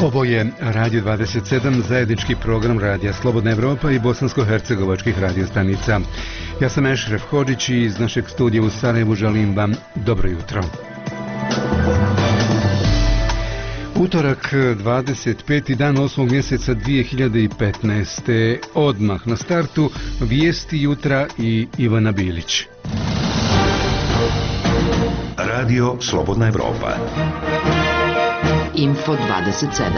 Ovo je Radio 27, zajednički program Radija Slobodna Evropa i bosansko-hercegovačkih radiostanica. Ja sam Ešref Hodžić i iz našeg studija u Sarajevu želim vam dobro jutro. Utorak, 25. dan 8. mjeseca 2015. Odmah na startu vijesti jutra i Ivana Bilić. Radio Slobodna Evropa. Info 27.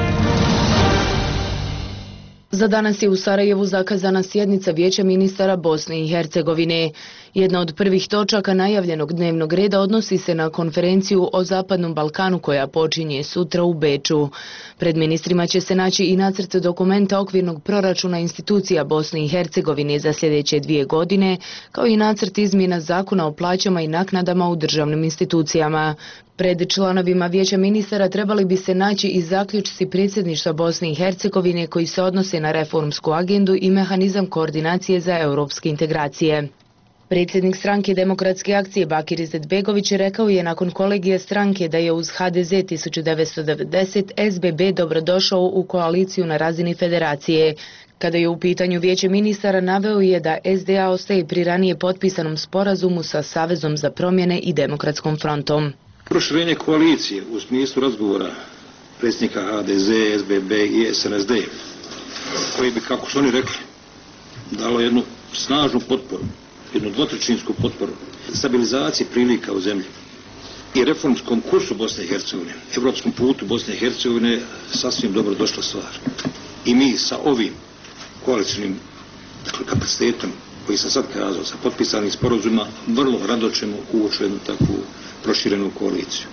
Za danas je u Sarajevu zakazana sjednica Vijeća ministara Bosne i Hercegovine. Jedna od prvih točaka najavljenog dnevnog reda odnosi se na konferenciju o Zapadnom Balkanu koja počinje sutra u Beču. Pred ministrima će se naći i nacrt dokumenta okvirnog proračuna institucija Bosne i Hercegovine za sljedeće 2 godine, kao i nacrt izmjena zakona o plaćama i naknadama u državnim institucijama. Pred članovima Vijeća ministara trebali bi se naći i zaključci predsjedništva Bosne i Hercegovine koji se odnose na reformsku agendu i mehanizam koordinacije za europske integracije. Predsjednik stranke Demokratske akcije Bakir Izetbegović rekao je nakon kolegija stranke da je uz HDZ 1990 SBB dobrodošao u koaliciju na razini federacije. Kada je u pitanju Vijeće ministara, naveo je da SDA ostaje pri ranije potpisanom sporazumu sa Savezom za promjene i Demokratskom frontom. Proširenje koalicije u smislu razgovora predsjednika HDZ, SBB i SNSD, koji bi, kako su oni rekli, dalo jednu snažnu potporu, jednu dvotrećinsku potporu stabilizaciji prilika u zemlji i reformskom kursu Bosne i Hercegovine, evropskom putu Bosne i Hercegovine, sasvim dobro došla stvar. I mi sa ovim koalicijnim kapacitetom koji sam sad kazao, sa potpisanim sporazuma, vrlo rado ćemo ući u jednu takvu proširenu koaliciju.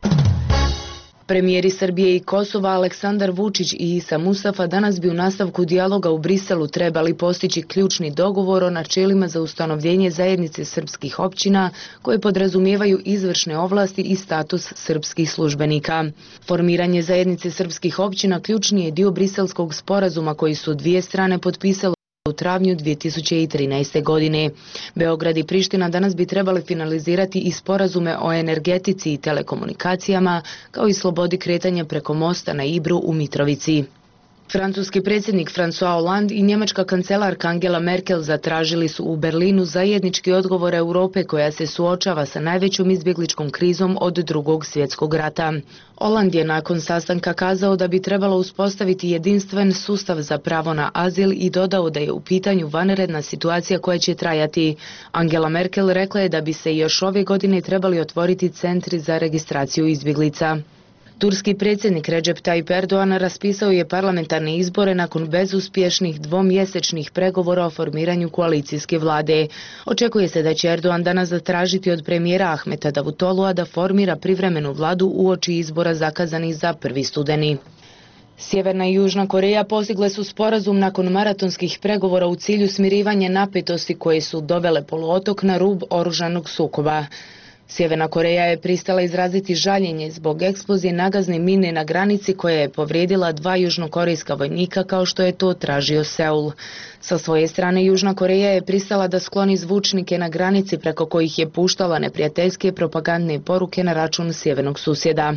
Premijeri Srbije i Kosova Aleksandar Vučić i Isa Mustafa danas bi u nastavku dijaloga u Briselu trebali postići ključni dogovor o načelima za ustanovljenje zajednice srpskih općina koje podrazumijevaju izvršne ovlasti i status srpskih službenika. Formiranje zajednice srpskih općina ključni je dio briselskog sporazuma koji su dvije strane potpisale u travnju 2013. godine. Beograd i Priština danas bi trebali finalizirati i sporazume o energetici i telekomunikacijama, kao i slobodi kretanja preko mosta na Ibru u Mitrovici. Francuski predsjednik François Hollande i njemačka kancelarka Angela Merkel zatražili su u Berlinu zajednički odgovor Europe koja se suočava sa najvećom izbjegličkom krizom od Drugog svjetskog rata. Hollande je nakon sastanka kazao da bi trebalo uspostaviti jedinstven sustav za pravo na azil i dodao da je u pitanju vanredna situacija koja će trajati. Angela Merkel rekla je da bi se još ove godine trebali otvoriti centri za registraciju izbjeglica. Turski predsjednik Recep Tayyip Erdogan raspisao je parlamentarne izbore nakon bezuspješnih dvomjesečnih pregovora o formiranju koalicijske vlade. Očekuje se da će Erdogan danas zatražiti od premijera Ahmeta Davutolua da formira privremenu vladu uoči izbora zakazanih za 1. studeni. Sjeverna i Južna Koreja postigle su sporazum nakon maratonskih pregovora u cilju smirivanja napetosti koje su dovele poluotok na rub oružanog sukoba. Sjeverna Koreja je pristala izraziti žaljenje zbog eksplozije nagazne mine na granici koja je povrijedila 2 južnokorejska vojnika kao što je to tražio Seul. Sa svoje strane Južna Koreja je pristala da skloni zvučnike na granici preko kojih je puštala neprijateljske propagandne poruke na račun sjevernog susjeda.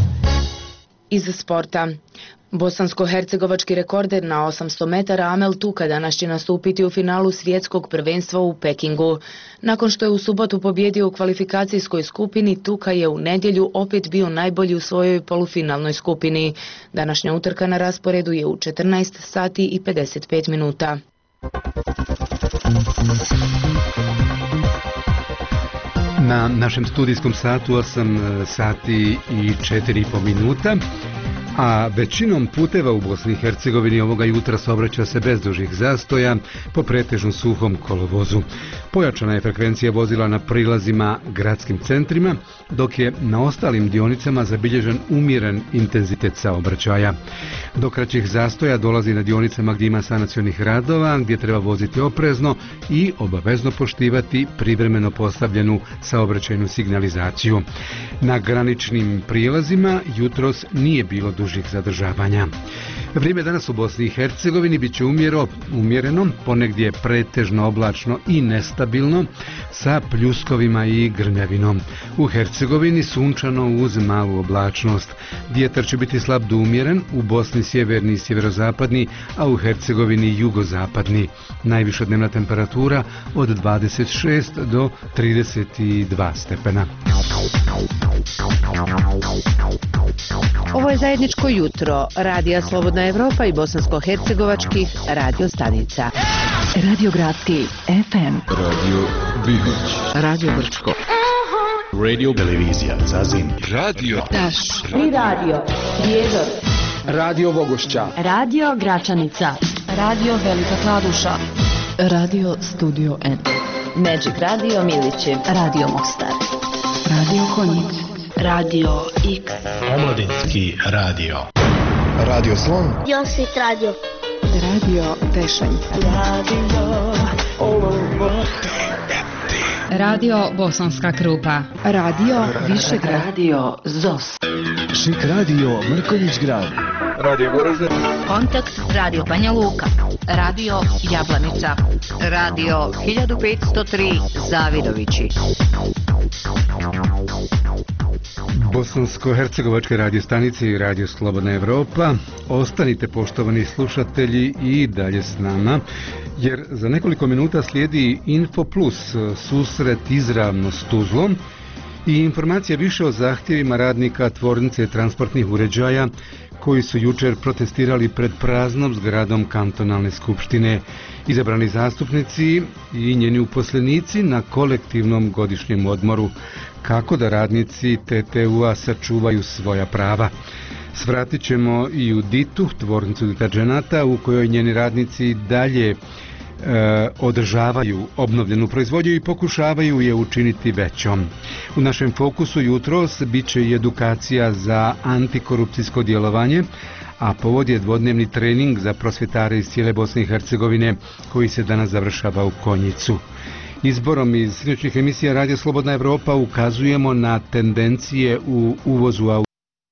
Iz sporta. Bosansko-hercegovački rekorder na 800 metara Amel Tuka danas će nastupiti u finalu svjetskog prvenstva u Pekingu. Nakon što je u subotu pobjedio u kvalifikacijskoj skupini, Tuka je u nedjelju opet bio najbolji u svojoj polufinalnoj skupini. Današnja utrka na rasporedu je u 14 sati i 55 minuta. Na našem studijskom satu 8 sati i 4,5 minuta. A većinom puteva u Bosni i Hercegovini ovoga jutra saobraća se bez dužih zastoja po pretežno suhom kolovozu. Pojačana je frekvencija vozila na prilazima gradskim centrima, dok je na ostalim dionicama zabilježen umjeren intenzitet saobraćaja. Do kraćih zastoja dolazi na dionicama gdje ima sanacionih radova, gdje treba voziti oprezno i obavezno poštivati privremeno postavljenu saobraćajnu signalizaciju. Na graničnim prilazima jutros nije bilo dužih zadržavanja. Vrijeme danas u Bosni i Hercegovini bit će umjereno, ponegdje pretežno oblačno i nestabilno, sa pljuskovima i grmljavinom. U Hercegovini sunčano uz malu oblačnost. Vjetar će biti slab do umjeren, u Bosni sjeverni i sjeverozapadni, a u Hercegovini jugozapadni. Najviša dnevna temperatura od 26 do 32 stepena. Ovo je zajedničko jutro Radija Slobodna Evropa i bosansko-hercegovačkih radio stanica. Radio Gradski FM, Radio Bihać, Radio Brčko, Radio Televizija Zazin, Radio Taš i Radio Prijedor, Radio Bogošća, Radio Gračanica, Radio Velika Kladuša, Radio Studio N, Magic Radio Milići, Radio Mostar, Radio Konjic, Radio X, Omladinski radio. Radio Slon, Josit Radio, Radio Tešanj, Radio Bosanska Krupa, Radio Višegrad, Radio ZOS, Šik radio Mrkonjić Grad, Radio Goražde, Kontakt Radio Banja Luka, Radio Jablanica, Radio 1503 Zavidovići. Bosansko-hercegovačke radio stanice i Radio Slobodna Evropa. Ostanite, poštovani slušatelji, i dalje s nama, jer za nekoliko minuta slijedi Info Plus, susret izravno s Tuzlom i informacija više o zahtjevima radnika tvornice transportnih uređaja koji su jučer protestirali pred praznom zgradom kantonalne skupštine. Izabrani zastupnici i njeni uposlenici na kolektivnom godišnjem odmoru. Kako da radnici TTU-a sačuvaju svoja prava? Svratit ćemo i u Ditu, tvornicu deterdženata, u kojoj njeni radnici dalje održavaju obnovljenu proizvodnju i pokušavaju je učiniti većom. U našem fokusu jutros bit će i edukacija za antikorupcijsko djelovanje, a povod je dvodnevni trening za prosvjetare iz cijele Bosne i Hercegovine koji se danas završava u Konjicu. Izborom iz sinoćnih emisija Radio Slobodna Evropa ukazujemo na tendencije u uvozu automobila.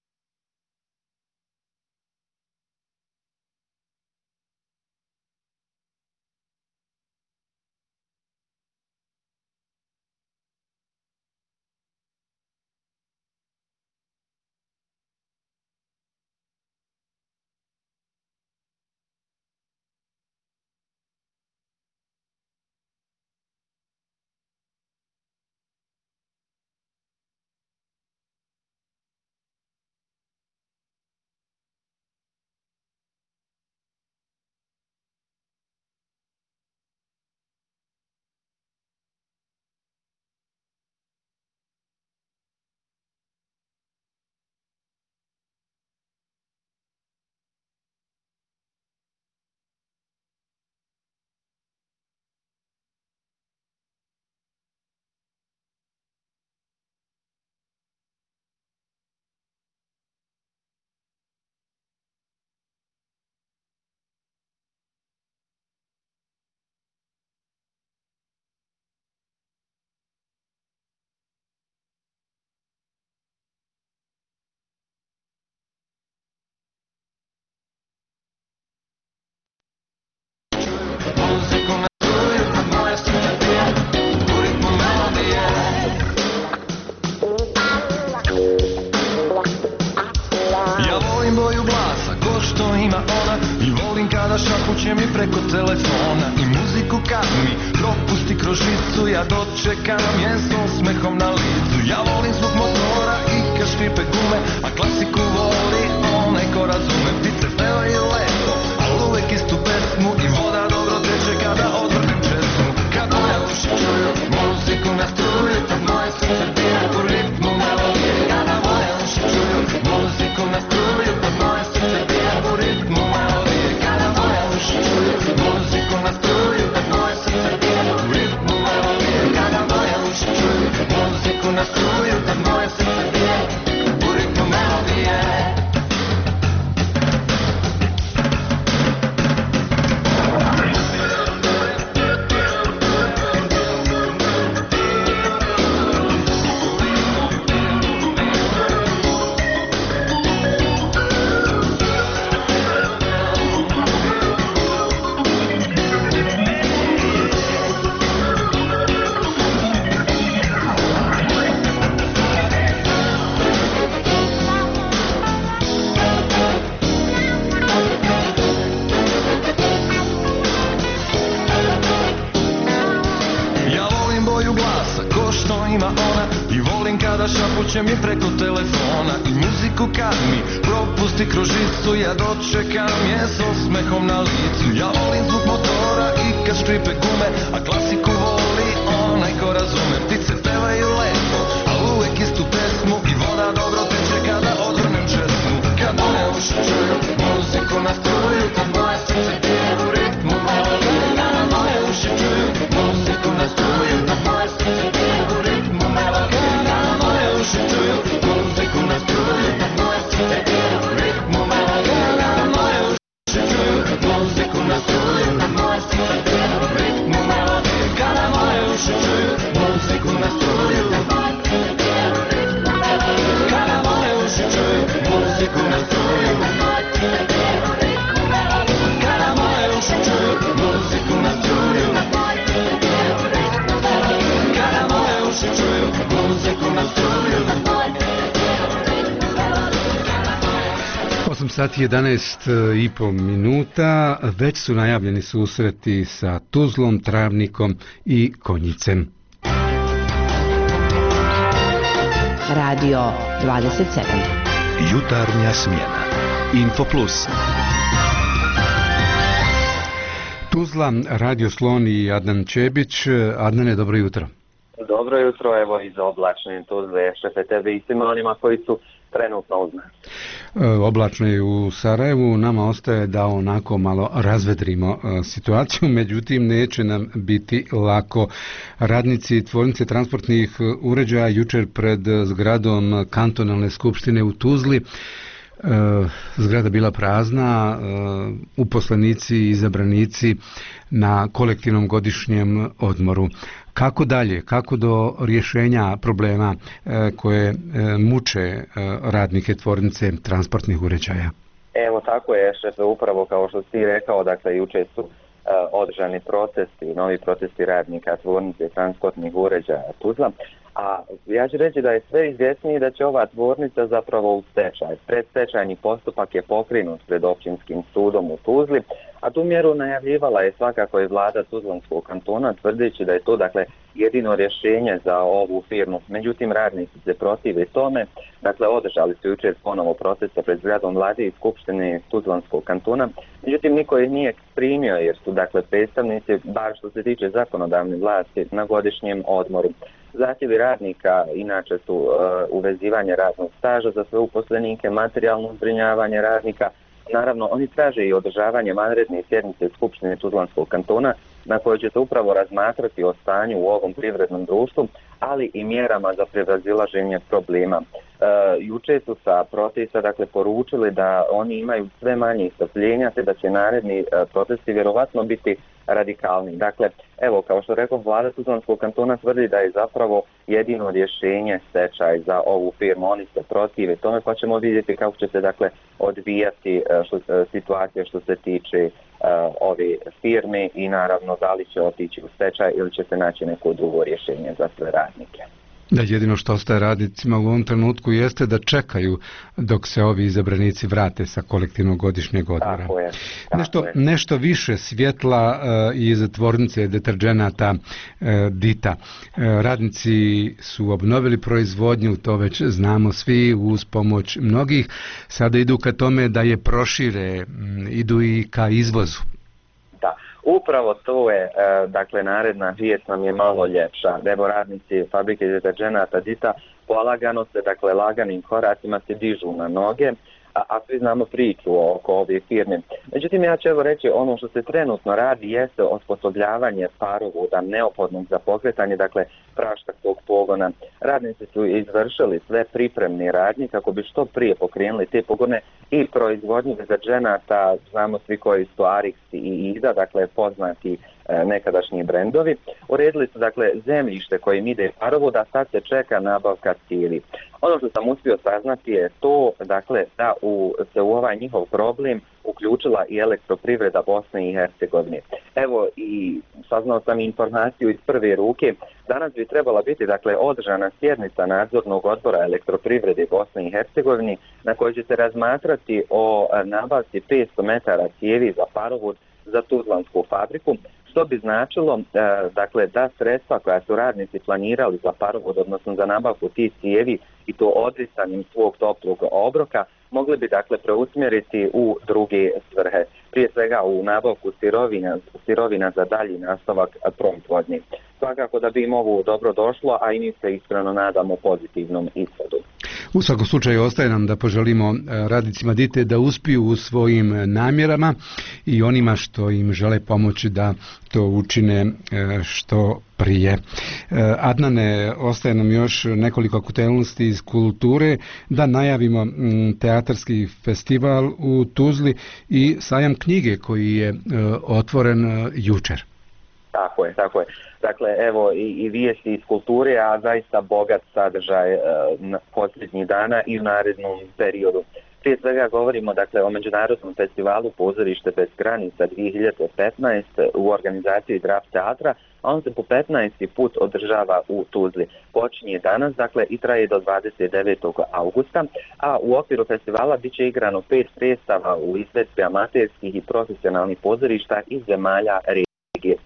Šapuće mi preko telefona i muziku kad mi propusti kroz žicu, ja dočekam je s osmehom na licu. Ja volim zvuk motora i kad škripe gume, a klasiku voli onaj ko razume. Ptice pevaju lepo, ali uvek istu pesmu i voda dobro teče kada odvrnem česmu. Kad moja uši čuju muziku na struju, tad moje srce bira u ritmu melodije. Kada moje uši čuju muziku na struju, tad moje srce bira u ritmu melodije. Kada moje uši čuju muziku na struju, tad moje srce bira u ritmu melodije. Kada moje uši čuju muziku na struju, tad moje srce bira u ritmu melodije. šapuće mi preko telefona i muziku kad mi propusti kroz žicu, ja dočekam je s osmehom na licu. Ja volim zvuk motora i kad škripe gume, a klasiku voli onaj ko razume. Ptice pevaju lepo, a uvek istu pesmu i voda dobro teče kada odvrnem česmu. Kad moje uši čuju muziku na struju, kad moje srce bije u ritmu melodije. Kada moje uši čuju muziku na struju, kad moje srce bije u ritmu melodije. Kada moje uši čuju muziku na struju, kad moje srce bije u ritmu melodije. Kada moje uši čuju muziku na struju, kad moje srce bije u ritmu melodije. Kada moje uši čuju muziku na struju, kad moje srce bije u ritmu melodije. Kada moje uši čuju muziku na struju, kad moje srce bije u ritmu melodije. Kada moje uši čuju muziku na struju, kad moje srce bije u ritmu melodije. Kada moje uši čuju muziku na struju, kad moje srce bije u ritmu melodije. 8 sati 11 i po minuta, već su najavljeni susreti sa Tuzlom, Travnikom i Konjicem. Radio 27. Jutarnja smjena. Info Plus. Tuzla, Radio Slon i Adnan Čebić. Adnane, dobro jutro. Dobro jutro, evo iz oblačne Tuzle, šefe tebe i svima onima koji su trenutno uz nas. Oblačno je u Sarajevu, nama ostaje da onako malo razvedrimo situaciju, međutim neće nam biti lako. Radnici tvornice transportnih uređaja jučer pred zgradom kantonalne skupštine u Tuzli, zgrada bila prazna, uposlenici i izabranici na kolektivnom godišnjem odmoru. Kako dalje? Kako do rješenja problema koje muče radnike tvornice transportnih uređaja? Evo tako je, šefe, upravo kao što si rekao, dakle jučer su održani protesti, novi protesti radnika tvornice transportnih uređaja Tuzla. A ja ću reći da je sve izvjesnije da će ova tvornica zapravo u stečaj. Predstečajni postupak je pokrenut pred općinskim sudom u Tuzli, a tu mjeru najavljivala je svakako i vlada Tuzlanskog kantona, tvrdeći da je to dakle jedino rješenje za ovu firmu. Međutim, radnici se protive tome, dakle održali su jučer ponovo proteste pred zgradom vlade i skupštine Tuzlanskog kantona. Međutim, niko ih nije primio jer su dakle predstavnici, bar što se tiče zakonodavne vlasti, na godišnjem odmoru. Zahtjevi radnika inače su uvezivanje radnog staža za sve uposlenike, materijalno zbrinjavanje radnika. Naravno, oni traže i održavanje vanredne sjednice Skupštine Tuzlanskog kantona na kojoj će se upravo razmatrati o stanju u ovom privrednom društvu, ali i mjerama za prevazilaženje problema. Juče su sa protesta dakle poručili da oni imaju sve manje strpljenja te da će naredni protesti vjerovatno biti radikalni. Dakle, evo, kao što rekao, vlada Tuzlanskog kantona tvrdi da je zapravo jedino rješenje stečaj za ovu firmu. Oni se protive tome, pa ćemo vidjeti kako će se dakle odvijati situacija što se tiče ove firme i naravno da li će otići u stečaj ili će se naći neko drugo rješenje za sve radnike. Da, jedino što ostaje radnicima u ovom trenutku jeste da čekaju dok se ovi izabranici vrate sa kolektivnog godišnjeg odmora. Tako je. Nešto više svjetla iz tvornice deterdženata Dita. Radnici su obnovili proizvodnju, to već znamo svi, uz pomoć mnogih. Sada idu ka tome da je prošire, idu i ka izvozu. Upravo to je, dakle, naredna vijest nam je malo ljepša. Evo, radnici fabrike deterdženata Dita polagano se, dakle, laganim koracima se dižu na noge, a svi znamo priču oko ove firme. Međutim, ja ću evo reći, ono što se trenutno radi jeste osposobljavanje parovoda neophodnog za pokretanje, dakle, praškarskog pogona. Radnici su izvršili sve pripremne radnje kako bi što prije pokrenuli te pogone i proizvodnju deterdženata, znamo svi koji su Arix i Ida, dakle, poznati nekadašnji brendovi. Uredili su dakle zemljište kojim ide parovod, a sad se čeka nabavka cijevi. Ono što sam uspio saznati je to dakle da se u ovaj njihov problem uključila i elektroprivreda Bosne i Hercegovine. Evo i saznao sam informaciju iz prve ruke. Danas bi trebala biti dakle održana sjednica nadzornog odbora elektroprivrede Bosne i Hercegovine na kojoj će se razmatrati o nabavci 500 metara cijevi za parovod za Tuzlansku fabriku, što bi značilo dakle da sredstva koja su radnici planirali za parovod, odnosno za nabavku tih cijevi i to odricanjem svog toplog obroka, mogli bi dakle preusmjeriti u druge svrhe, prije svega u nabavku sirovina za dalji nastavak proizvodnje. Svakako da bi im ovo dobro došlo, a i mi se iskreno nadamo pozitivnom ishodu. U svakom slučaju ostaje nam da poželimo radnicima DITE da uspiju u svojim namjerama i onima što im žele pomoći da to učine što prije. Adnane, ostaje nam još nekoliko aktualnosti iz kulture, da najavimo teatarski festival u Tuzli i sajam knjige koji je otvoren jučer. Tako je. Dakle, evo i vijesti iz kulture, a zaista bogat sadržaj posljednjih dana i u narednom periodu. Prije svega govorimo dakle o Međunarodnom festivalu Pozorište bez granica 2015 u organizaciji Draft teatra, a on se po 15. put održava u Tuzli. Počinje danas, dakle, i traje do 29. augusta, a u okviru festivala bit će igrano 5 predstava u izvedbi amaterskih i profesionalnih pozorišta iz zemalja regije.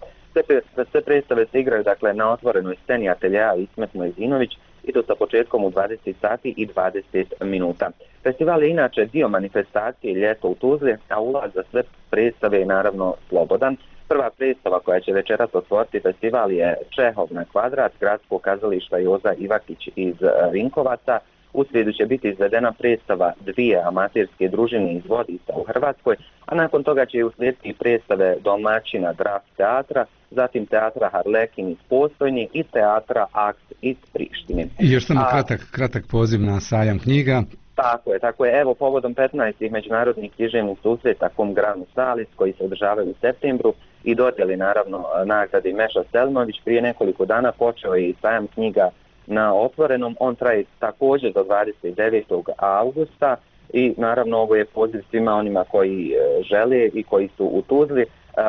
Sve predstave se igraju dakle na otvorenoj sceni ateljeja Ismet Mojzinović i to sa početkom u 20 sati i 20 minuta. Festival je inače dio manifestacije Ljeto u Tuzli, a ulaz za sve predstave je naravno slobodan. Prva predstava koja će večeras otvoriti festival je Čehov na kvadrat, Gradskog kazališta Joza Ivakić iz Vinkovaca. U srijedu će biti izvedena predstava 2 amaterske družine iz Vodica u Hrvatskoj, a nakon toga će uslijediti predstave domaćina Draft teatra, zatim teatra Harlekin iz Postojnje i teatra Aks iz Prištine. I još samo kratak poziv na sajam knjiga. Tako je. Evo, povodom 15. međunarodnih književnih susreta Cum Grano Salis koji se održavaju u septembru i dodjeli naravno nagradi Meša Selmović, prije nekoliko dana počeo je i sajam knjiga na otvorenom. On traje također do 29. augusta i naravno ovo je poziv svima onima koji žele i koji su u Tuzli,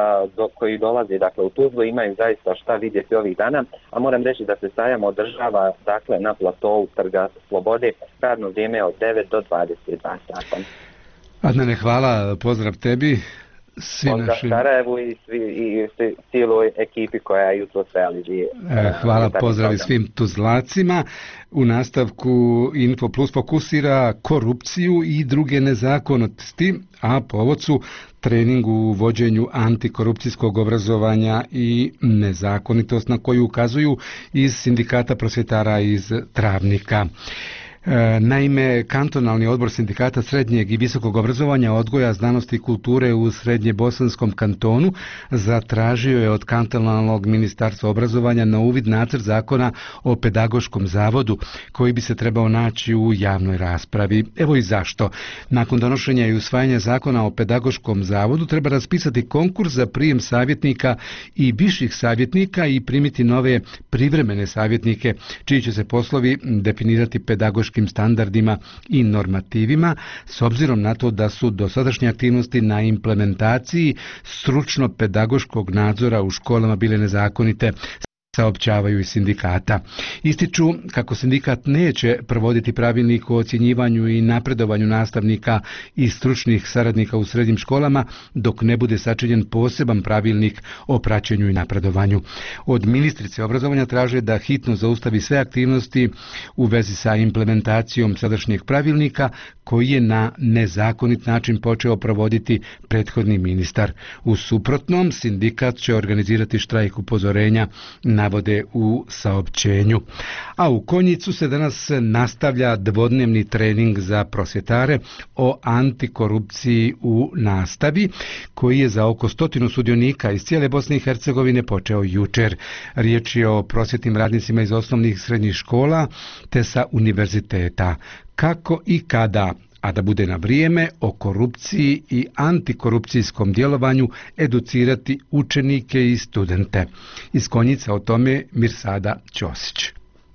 koji dolaze dakle u Tuzlu, imaju zaista šta vidjeti ovih dana, a moram reći da se sajam održava dakle na platovu Trga Slobode, radno vrijeme od 9 do 22 sata. Adnane, hvala, pozdrav tebi. Pozdrav Sarajevu i cijeloj ekipi koja jutro realizuje. Hvala, pozdrav svim Tuzlacima. U nastavku Info Plus fokusira korupciju i druge nezakonitosti, a povod su trening u vođenju antikorupcijskog obrazovanja i nezakonitost na koju ukazuju iz Sindikata prosvjetara iz Travnika. Naime, kantonalni odbor Sindikata srednjeg i visokog obrazovanja, odgoja, znanosti i kulture u Srednjebosanskom kantonu zatražio je od kantonalnog ministarstva obrazovanja na uvid nacrt zakona o pedagoškom zavodu koji bi se trebao naći u javnoj raspravi. Evo i zašto. Nakon donošenja i usvajanja zakona o pedagoškom zavodu treba raspisati konkurs za prijem savjetnika i viših savjetnika i primiti nove privremene savjetnike čiji će se poslovi definirati pedagoškim standardima i normativima, s obzirom na to da su dosadašnje aktivnosti na implementaciji stručno-pedagoškog nadzora u školama bile nezakonite, saopćavaju iz sindikata. Ističu kako sindikat neće provoditi pravilnik o ocjenjivanju i napredovanju nastavnika i stručnih saradnika u srednjim školama dok ne bude sačinjen poseban pravilnik o praćenju i napredovanju. Od ministrice obrazovanja traže da hitno zaustavi sve aktivnosti u vezi sa implementacijom sadašnjeg pravilnika koji je na nezakonit način počeo provoditi prethodni ministar. U suprotnom, sindikat će organizirati štrajk upozorenja, navode u saopćenju. A u Konjicu se danas nastavlja dvodnevni trening za prosvjetare o antikorupciji u nastavi, koji je za oko 100 sudionika iz cijele Bosne i Hercegovine počeo jučer. Riječ je o prosvjetnim radnicima iz osnovnih i srednjih škola te sa univerziteta. Kako i kada, a da bude na vrijeme, o korupciji i antikorupcijskom djelovanju educirati učenike i studente. Iz Konjica o tome Mirsada Ćosić.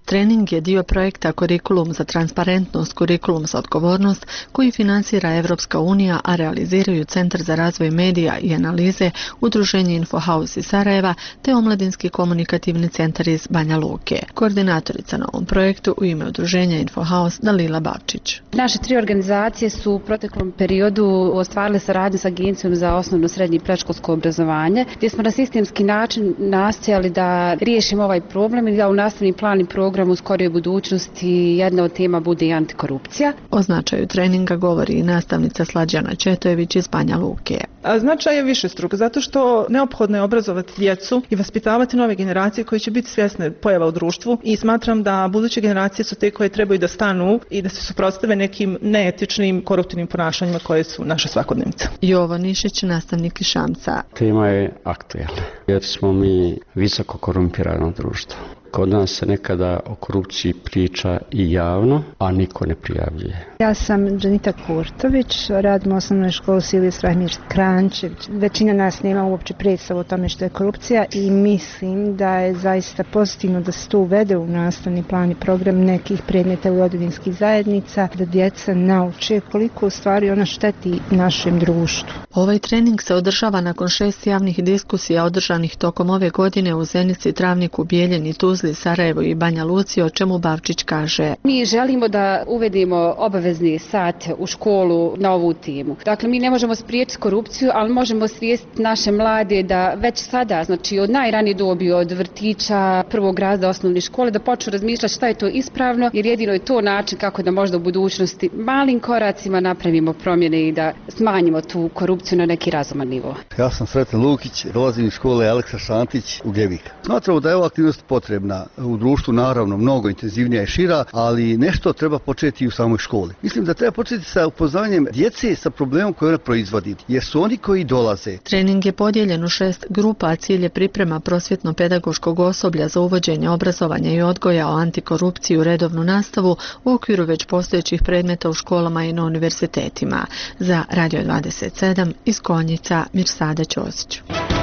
Trening je dio projekta Kurikulum za transparentnost, Kurikulum za odgovornost, koji financira Evropska unija, a realiziraju Centar za razvoj medija i analize, Udruženje Infohouse iz Sarajeva te Omladinski komunikativni centar iz Banja Luke. Koordinatorica na ovom projektu u ime Udruženja Infohouse Dalila Bavčić. Naše 3 organizacije su u proteklom periodu ostvarile saradnju sa Agencijom za osnovno, srednje i predškolsko obrazovanje, gdje smo na sistemski način nastojali da riješimo ovaj problem i da u nastavni plan i program u skorijoj budućnosti jedna od tema bude i antikorupcija. O značaju treninga govori i nastavnica Slađana Četojević iz Banja Luke. Značaj je višestruk, zato što neophodno je obrazovati djecu i vaspitavati nove generacije koje će biti svjesne pojava u društvu i smatram da buduće generacije su te koje trebaju da stanu i da se suprotstave nekim neetičnim, koruptivnim ponašanjima koje su naša svakodnevnica. Jovo Nišić, nastavnik iz Šamca. Tema je aktualna jer smo mi visoko korumpirano društvo. Kod nas se nekada o korupciji priča i javno, a niko ne prijavljuje. Ja sam Džanita Kurtović, radim u osnovnoj školi Silvije Strahimir Krančević. Većina nas nema uopće predstavu o tome što je korupcija i mislim da je zaista pozitivno da se to uvede u nastavni plan i program nekih predmeta u rodbinskih zajednica, da djeca nauče koliko u stvari ona šteti našem društvu. Ovaj trening se održava nakon 6 javnih diskusija održanih tokom ove godine u Zenici, Travniku, Bijeljini, Tuzli, Sarajevo i Banja Luci, o čemu Bavčić kaže. Mi želimo da uvedemo obavezni sat u školu na ovu temu. Dakle, mi ne možemo spriječiti korupciju, ali možemo svijestiti naše mlade da već sada, znači od najranije dobi, od vrtića, prvog razreda osnovne škole, da počnu razmišljati šta je to ispravno, jer jedino je to način kako da možda u budućnosti malim koracima napravimo promjene i da smanjimo tu korupciju na neki razuman nivo. Ja sam Sreten Lukić, dolazim iz škole Aleksa Šantić u Gjevik. Smatramo da je ova aktivnost potrebna u društvu, naravno mnogo intenzivnija i šira, ali nešto treba početi i u samoj školi. Mislim da treba početi sa upoznavanjem djece sa problemom koje ona proizvodi, jer su oni koji dolaze. Trening je podijeljen u 6 grupa, a cilj je priprema prosvjetno-pedagoškog osoblja za uvođenje obrazovanja i odgoja o antikorupciji u redovnu nastavu u okviru već postojećih predmeta u školama i na univerzitetima. Za Radio 27 iz Konjica, Mirsada Ćosić.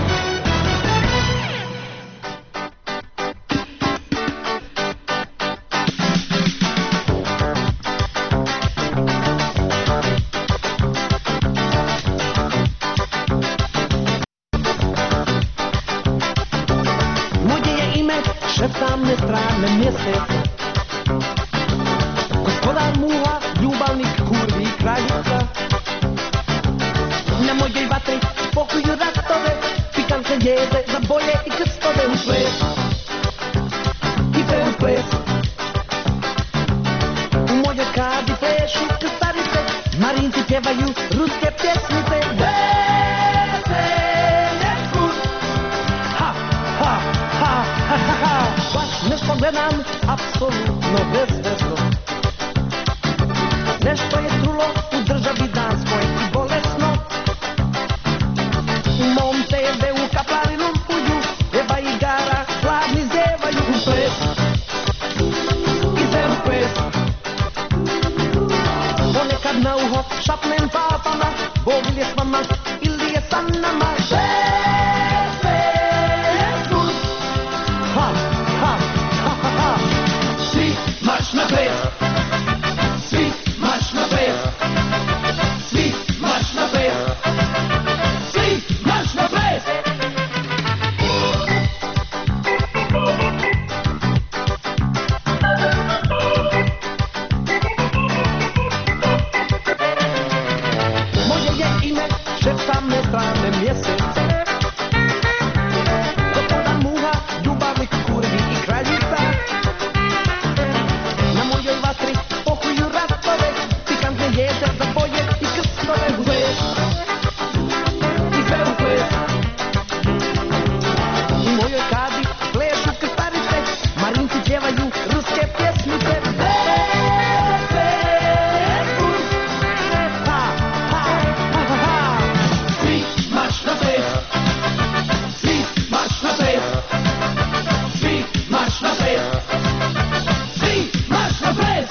Šeptamne strane mjesec, gospodar muha, ljubavnik, kurvi i kraljica. Na mojoj vatri pokuju ratove, pikantne jeze za boje i krstove u ples. I pe u ples. U mojoj kadi plešu krstarice, Marinci pjevaju ruske pjesmice. Nešto gledam apsolutno bezvezno. Nešto je trulo u državi Danskoj i bolesno. U mom TV-u kaplari lumpuju, Eva i Gara gladni zevaju u ples. I zev ples. Ponekad na uho šapnem papama, Bog je s vama ili je sa nama. Marš na ples, svi marš na ples, svi marš na ples, svi marš na ples. Moje je ime, šeptamne strane mjesece, gospodar muha, ljubavnik, kurvi i kraljica. Jeze za boje i krstove u ples. I sve u ples. U mojoj kadi plešu krstarice, Marinci pjevaju ruske pjesmice. Svi marš na ples. Svi marš na ples. Svi marš na ples. Svi marš na ples.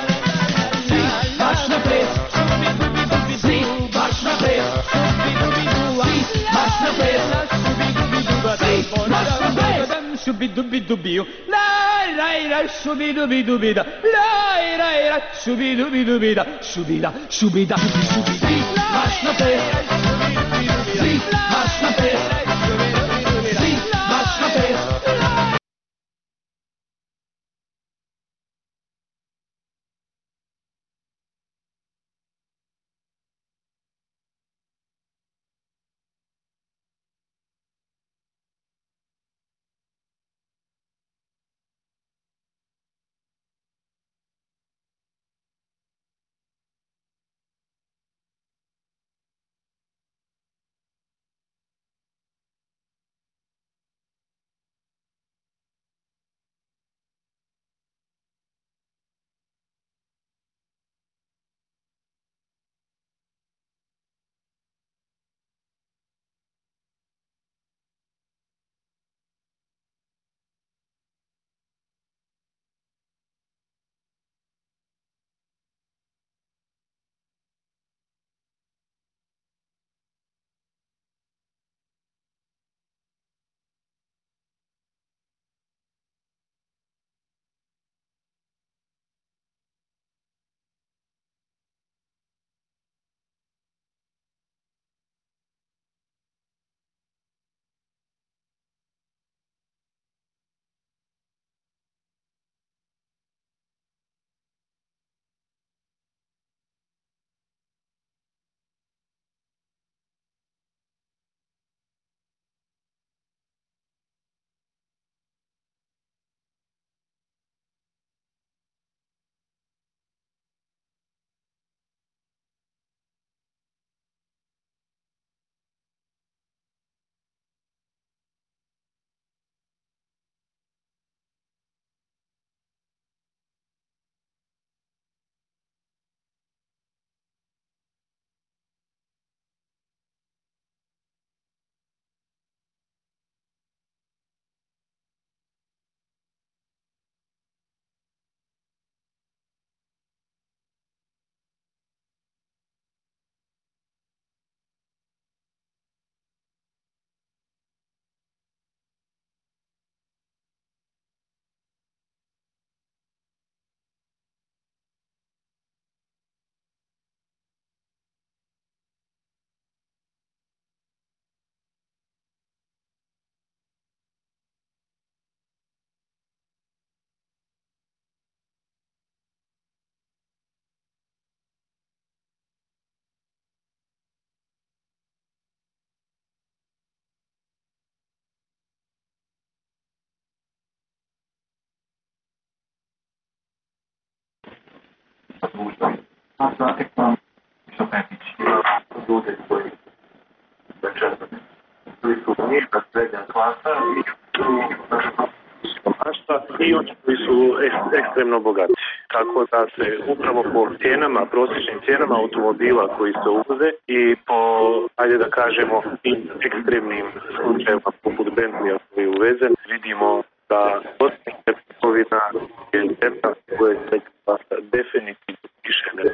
Marš na ples, svi marš na ples, svi marš na ples, svi marš na ples. laj, šubidubidubida, laj, šubidubidubida, šubida, šubida, svi marš na ples, svi marš na ples, svi marš na ples. Ljudi koji su ništa srednja klasa i oni koji su ekstremno bogati. Tako da se upravo po cijenama, prosječnim cijenama automobila koji se uvoze i po, ajde da kažemo, ekstremnim slučajevima poput Bentley koji je uvezen, vidimo da Bosna i Hercegovina je zemlja koja je srednja klasa definitivno više nego.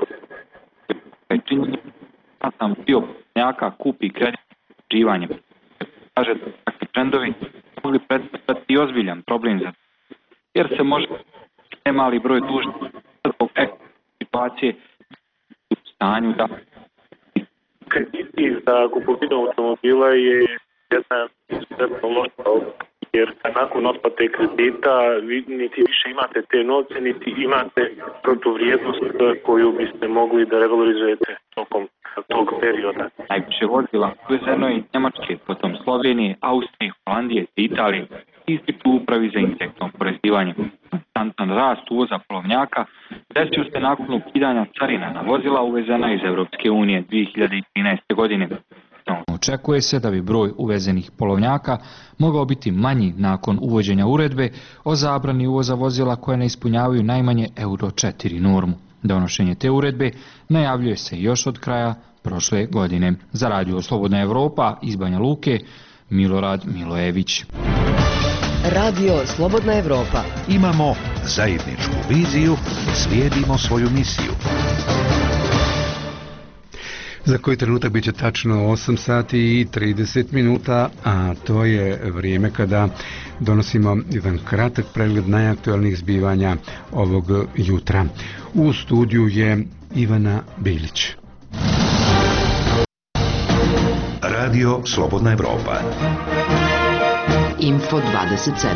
Ja sam bio njaka kupi kredit živanjem. Kaže da takvi trendovi mogli predstavljati i ozbiljan problem za jer se može nemali broj dužnih zbog situacije u stanju da krediti za kupovinu automobila je jedna izuzetno loša, jer nakon otplate kredita vi niti više imate te novce, niti imate protuvrijednost koju biste mogli da revalorizujete tokom tog perioda. Najviše vozila uvezeno je Njemačke, potom Slovenije, Austrije, Holandije, Italije, ističu upravi za indirektno oporezivanje. Konstantan rast uvoza polovnjaka desio se nakon ukidanja carina na vozila uvezena iz Europske unije 2013. godine. Očekuje se da bi broj uvezenih polovnjaka mogao biti manji nakon uvođenja uredbe o zabrani uvoza vozila koje ne ispunjavaju najmanje Euro 4 normu. Donošenje te uredbe najavljuje se još od kraja prošle godine. Za Radio Slobodna Evropa iz Banja Luke, Milorad Milojević. Radio Slobodna Evropa. Imamo zajedničku viziju, slijedimo svoju misiju. Za koji trenutak bit će tačno 8 sati i 30 minuta, a to je vrijeme kada donosimo jedan kratak pregled najaktualnijih zbivanja ovog jutra. U studiju je Ivana Bilić. Radio Slobodna Evropa. Info 27.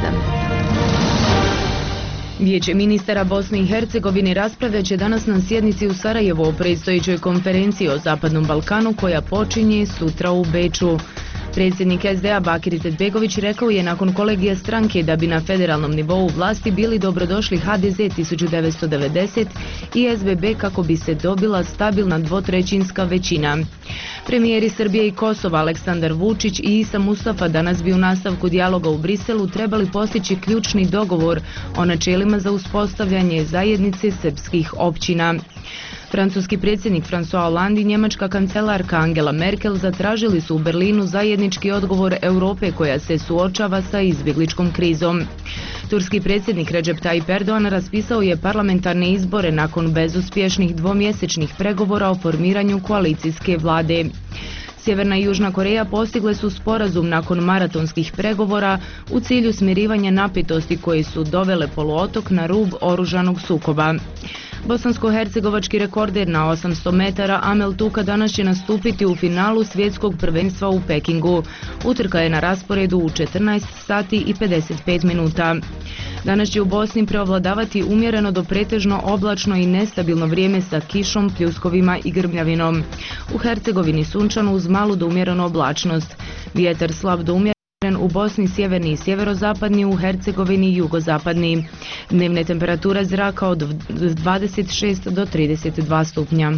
Vijeće ministara Bosne i Hercegovine raspravljat će danas na sjednici u Sarajevu o predstojećoj konferenciji o Zapadnom Balkanu koja počinje sutra u Beču. Predsjednik SDA Bakir Izetbegović rekao je nakon kolegija stranke da bi na federalnom nivou vlasti bili dobrodošli HDZ 1990 i SBB kako bi se dobila stabilna dvotrećinska većina. Premijeri Srbije i Kosova Aleksandar Vučić i Isa Mustafa danas bi u nastavku dijaloga u Briselu trebali postići ključni dogovor o načelima za uspostavljanje zajednice srpskih općina. Francuski predsjednik François Hollande i njemačka kancelarka Angela Merkel zatražili su u Berlinu zajednički odgovor Europe koja se suočava sa izbjegličkom krizom. Turski predsjednik Recep Tayyip Erdogan raspisao je parlamentarne izbore nakon bezuspješnih dvomjesečnih pregovora o formiranju koalicijske vlade. Sjeverna i Južna Koreja postigle su sporazum nakon maratonskih pregovora u cilju smirivanja napetosti koje su dovele poluotok na rub oružanog sukoba. Bosansko-hercegovački rekorder na 800 metara Amel Tuka danas će nastupiti u finalu svjetskog prvenstva u Pekingu. Utrka je na rasporedu u 14 sati i 55 minuta. Danas će u Bosni preovladavati umjereno do pretežno oblačno i nestabilno vrijeme sa kišom, pljuskovima i grmljavinom. U Hercegovini sunčano uz malu do umjerenu oblačnost. Vjetar slab do umjeren u Bosni sjeverni i sjeverozapadni, u Hercegovini jugozapadni. Dnevne temperature zraka od 26 do 32 stupnja.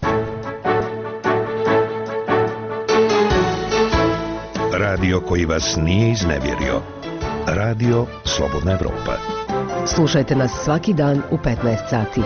Radio koji vas nije iznevjerio. Radio Slobodna Evropa. Slušajte nas svaki dan u 15 sati.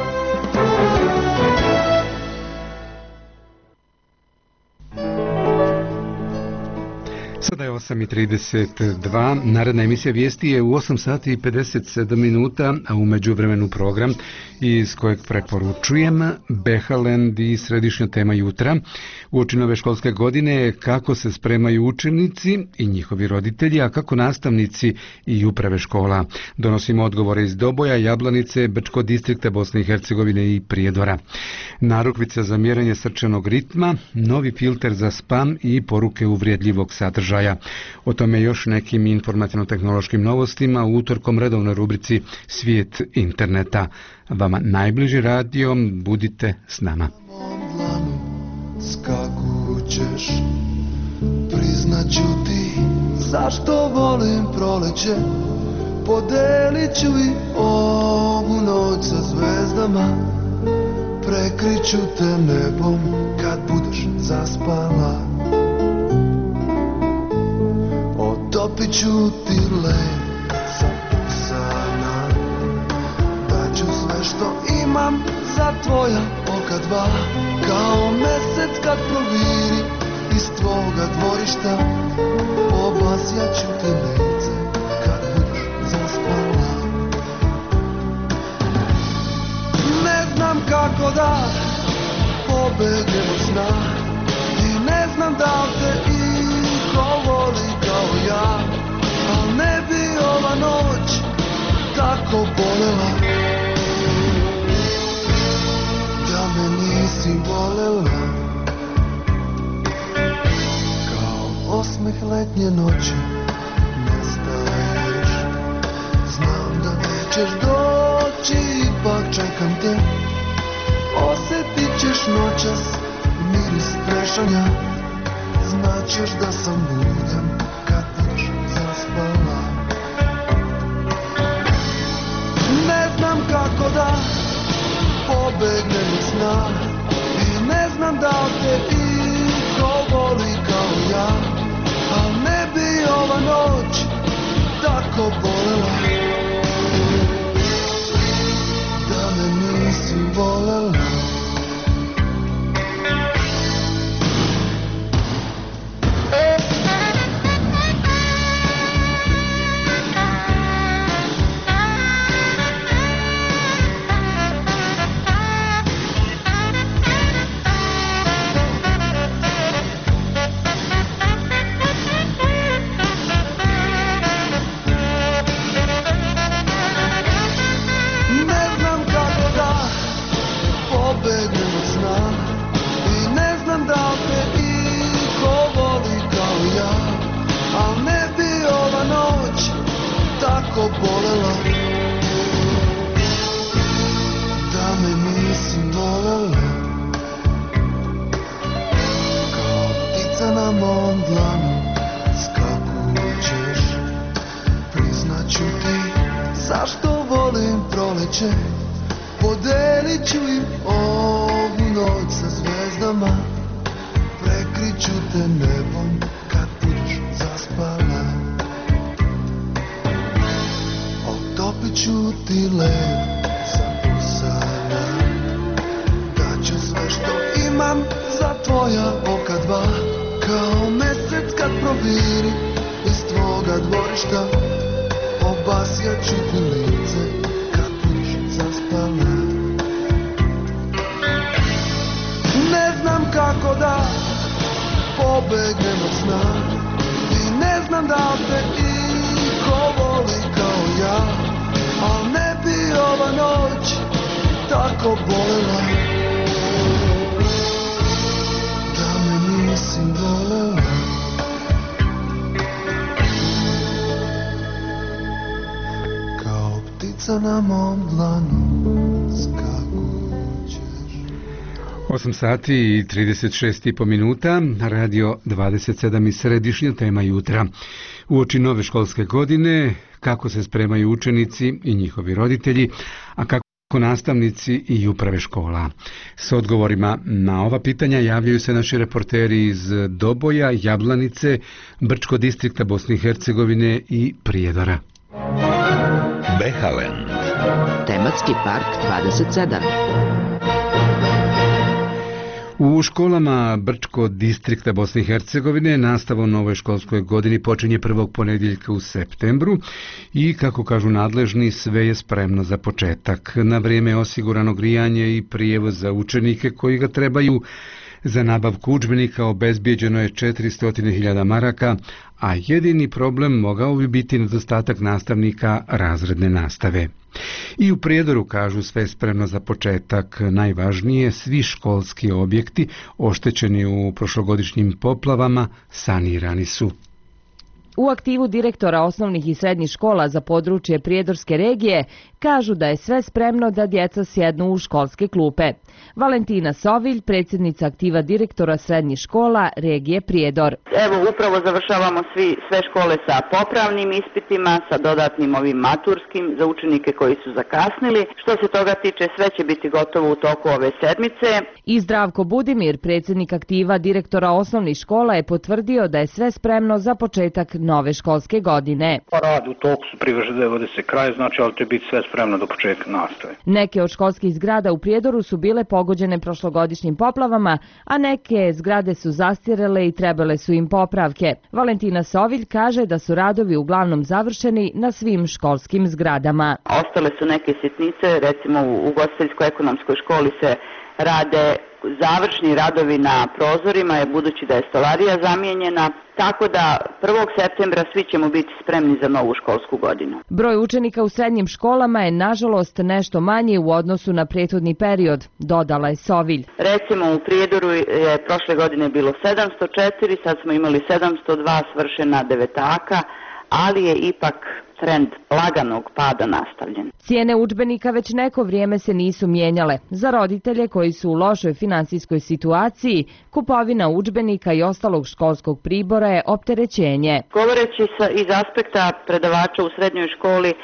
Sada je 8:32, naredna emisija vijesti je u 8 sati i 57 minuta, a u međuvremenu program iz kojeg preporučujem Behaland i središnja tema jutra. Uoči nove školske godine kako se spremaju učenici i njihovi roditelji, a kako nastavnici i uprave škola. Donosimo odgovore iz Doboja, Jablanice, Brčkog distrikta Bosne i Hercegovine i Prijedora. Narukvica za mjerenje srčanog ritma, novi filter za spam i poruke uvrijedljivog sadržaja. O tome još nekim informativno-tehnološkim novostima u utorkom redovnoj rubrici Svijet interneta. Vama najbliži radio, budite s nama. Skakućeš, priznaću ti zašto volim proleće, podelit ću i ovu noć sa zvezdama, prekriću te nebom kad budeš zaspala. Otopit ću ti led za usana, daću sve što imam za tvoja oka dva, kao mesec kad proviri iz tvoga dvorišta, obasjaću ti lice kad budeš zaspala. Ne znam kako da pobegnem od sna i ne znam da te iko voli kao ja, al ne bi ova noć tako bolela da me nisi volela. Kao osmeh letnje noći nestaješ, znam da nećeš doći, ipak čekam te. Osjetit ćeš noćas miris prešanja, znaćeš da sam budan kad budeš zaspala. Ne znam kako da pobegnem iz sna i ne znam da te iko voli kao ja, al ne bi ova noć tako bolela da me nisi volela. mom dlanu skakućeš. Priznaću ti zašto volim proleće, podelit ću im ovu noć sa zvezdama, prekriću te nebom kad budeš zaspala. Otopit ću ti led za usana, daću sve što imam za tvoja oka dva, kao mesec kad proviri iz tvoga dvorišta, obasjat ću ti lice kad budeš zaspala. Ne znam kako da pobegnem od sna i ne znam da te iko voli kao ja, al ne bi ova noć tako bolela da me nisi volela. Kao ptica na mom dlanu skakućeš. 8 sati i 36,5 minuta, radio 27 i središnja tema jutra. Uoči nove školske godine, kako se spremaju učenici i njihovi roditelji, a kako nastavnici i uprave škola. S odgovorima na ova pitanja javljaju se naši reporteri iz Doboja, Jablanice, Brčko distrikta Bosne i Hercegovine i Prijedora. Behalen. Tematski park 27. U školama Brčko distrikta Bosne i Hercegovine nastava u novoj školskoj godini počinje prvog ponedjeljka u septembru i, kako kažu nadležni, sve je spremno za početak. Na vrijeme je osigurano grijanje i prijevoz za učenike koji ga trebaju. Za nabavku udžbenika obezbijeđeno je 400.000 maraka, a jedini problem mogao bi biti nedostatak nastavnika razredne nastave. I u Prijedoru kažu sve spremno za početak. Najvažnije, svi školski objekti oštećeni u prošlogodišnjim poplavama sanirani su. U aktivu direktora osnovnih i srednjih škola za područje Prijedorske regije kažu da je sve spremno da djeca sjednu u školske klupe. Valentina Sovilj, predsjednica aktiva direktora srednjih škola regije Prijedor. Evo, upravo završavamo sve škole sa popravnim ispitima, sa dodatnim ovim maturskim za učenike koji su zakasnili. Što se toga tiče, sve će biti gotovo u toku ove sedmice. I Zdravko Budimir, predsjednik aktiva direktora osnovnih škola, je potvrdio da je sve spremno za početak nove školske godine. Rad u toku su, privržene vode se kraj, znači, ali će biti sve spremno do početka nastave. Neke od školskih zgrada u Prijedoru su bile pogođene prošlogodišnjim poplavama, a neke zgrade su zastirele i trebale su im popravke. Valentina Sovilj kaže da su radovi uglavnom završeni na svim školskim zgradama. Ostale su neke sitnice, recimo u ugostiteljsko-ekonomskoj školi se rade završni radovi na prozorima, budući da je stolarija zamijenjena, tako da 1. septembra svi ćemo biti spremni za novu školsku godinu. Broj učenika u srednjim školama je nažalost nešto manji u odnosu na prethodni period, dodala je Sovilj. Recimo u Prijedoru je prošle godine bilo 704, sad smo imali 702 svršena devetaka, ali je ipak trend laganog pada nastavljen. Cijene udžbenika već neko vrijeme se nisu mijenjale. Za roditelje koji su u lošoj financijskoj situaciji, kupovina udžbenika i ostalog školskog pribora je opterećenje. Govoreći iz aspekta predavača u srednjoj školi,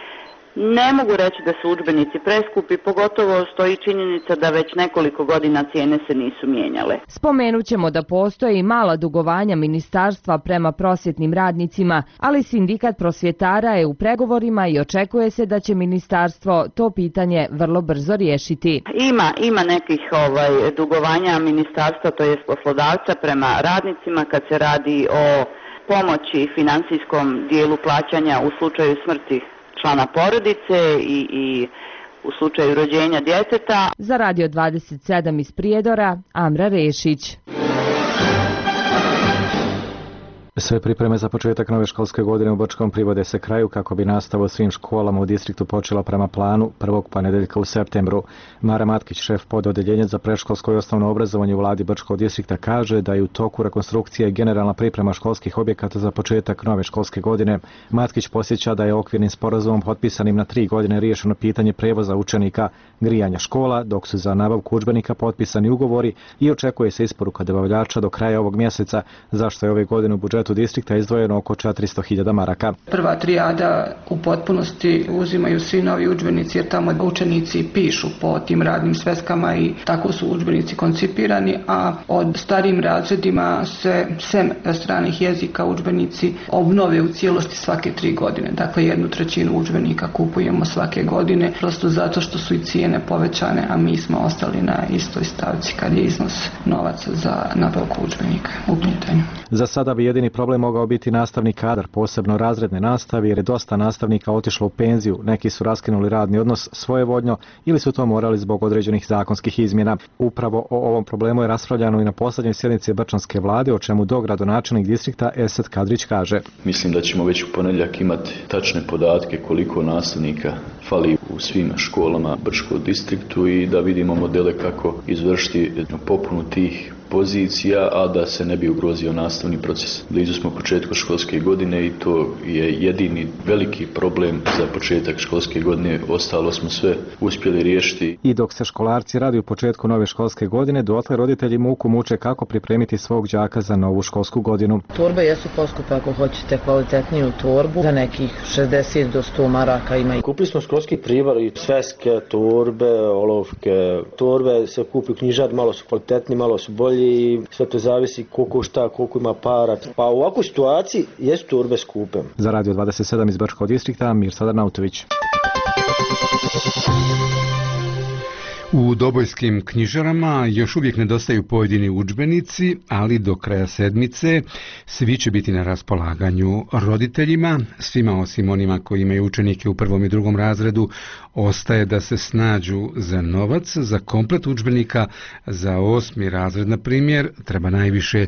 ne mogu reći da su udžbenici preskupi, pogotovo stoji činjenica da već nekoliko godina cijene se nisu mijenjale. Spomenut ćemo da postoje i mala dugovanja ministarstva prema prosvjetnim radnicima, ali sindikat prosvjetara je u pregovorima i očekuje se da će ministarstvo to pitanje vrlo brzo riješiti. Ima nekih dugovanja ministarstva, to jest poslodavca prema radnicima kad se radi o pomoći financijskom dijelu plaćanja u slučaju smrti člana porodice i u slučaju rođenja djeteta. Za Radio 27 iz Prijedora, Amra Rešić. Sve pripreme za početak nove školske godine u Brčkom privode se kraju kako bi nastava u svim školama u distriktu počela prema planu prvog ponedeljka u septembru. Mara Matkić, šef pododeljenja za predškolsko i osnovno obrazovanje u vladi Brčkog distrikta, kaže da je u toku rekonstrukcija i generalna priprema školskih objekata za početak nove školske godine. Matkić posjeća da je okvirnim sporazumom potpisanim na 3 godine riješeno pitanje prevoza učenika, grijanja škola, dok su za nabavku udžbenika potpisani ugovori i očekuje se isporuka dobavljača do kraja ovog mjeseca, zašto je ove godine u budžetu distrikta izdvojeno oko 400.000 maraka. Prva trijada u potpunosti uzimaju svi novi udžbenici jer tamo učenici pišu po tim radnim sveskama i tako su udžbenici koncipirani, a od starijim razredima se sem stranih jezika udžbenici obnove u cijelosti svake 3 godine. Dakle, 1/3 udžbenika kupujemo svake godine, prosto zato što su i cijene povećane, a mi smo ostali na istoj stavci kad je iznos novaca za nabavku udžbenika u pitanju. Za sada bi jedini problem mogao biti nastavni kadar, posebno razredne nastave, jer je dosta nastavnika otišlo u penziju, neki su raskinuli radni odnos svojevoljno ili su to morali zbog određenih zakonskih izmjena. Upravo o ovom problemu je raspravljano i na posljednjoj sjednici Brčanske vlade, o čemu dogradonačelnik distrikta Esad Kadrić kaže. Mislim da ćemo već u ponedjeljak imati tačne podatke koliko nastavnika fali u svim školama Brčkog distriktu i da vidimo modele kako izvršiti popunu tih pozicija, a da se ne bi ugrozio nastavni proces. Blizu smo početku školske godine i to je jedini veliki problem za početak školske godine. Ostalo smo sve uspjeli riješiti. I dok se školarci radi u početku nove školske godine, dotle roditelji muku muče kako pripremiti svog đaka za novu školsku godinu. Torbe jesu poskupe ako hoćete kvalitetniju torbu, za nekih 60 do 100 maraka ima. Kupili smo školski pribor i sveske, torbe, olovke. Torbe se kupi u knjižari, malo su kvalitetni, malo su bolji i sve to zavisi koliko šta, koliko ima para. Pa u ovakvoj situaciji jesu torbe skupe. Za Radio 27 iz Brčkog distrikta, Mirsad Arnautović. U dobojskim knjižarama još uvijek nedostaju pojedini udžbenici, ali do kraja sedmice svi će biti na raspolaganju roditeljima. Svima osim onima koji imaju učenike u 1. i 2. razredu ostaje da se snađu za novac. Za komplet udžbenika za 8. razred, na primjer, treba najviše